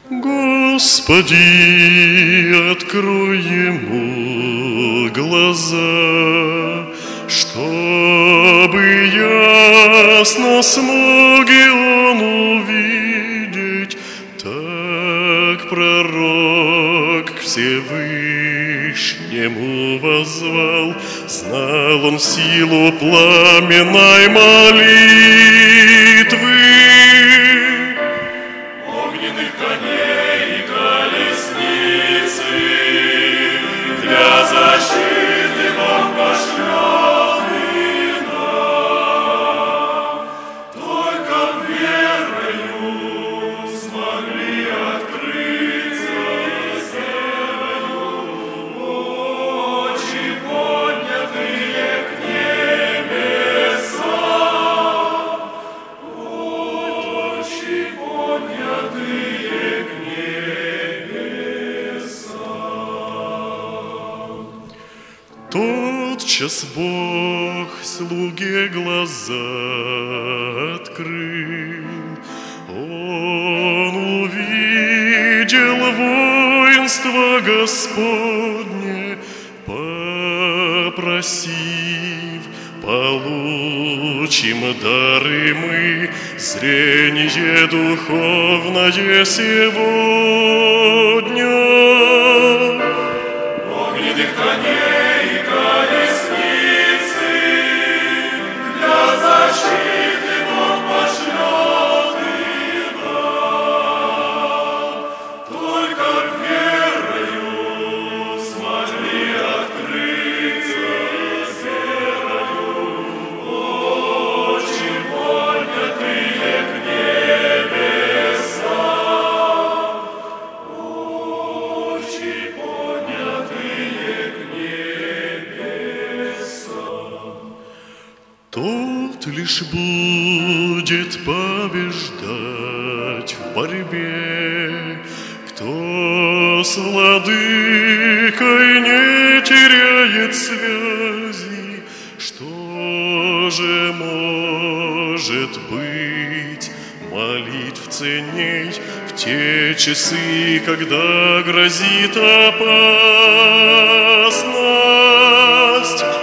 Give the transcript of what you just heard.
Господи, открой ему глаза, чтобы ясно смог и он увидеть. Так пророк к Всевышнему воззвал, знал он силу пламенной молитвы. Огненных коней и колесницы для защиты Бог пошлет и нам. Только верою смогли открыться серою очи, поднятые к небесам. Очи, поднятые к небесам. Тотчас Бог слуге глаза открыл, он увидел воинство Господне, попросив, получим дары мы, зрение духовное сегодня. Огненных коней и колесницы для защиты Бог пошлет и нам. Только верою смогли открыться серою очи, поднятые к небесам. Очи, поднятые к небесам. Тот лишь будет побеждать в борьбе, кто с владыкой не теряет связи. Что же может быть молитв ценней в те часы, когда грозит опасность?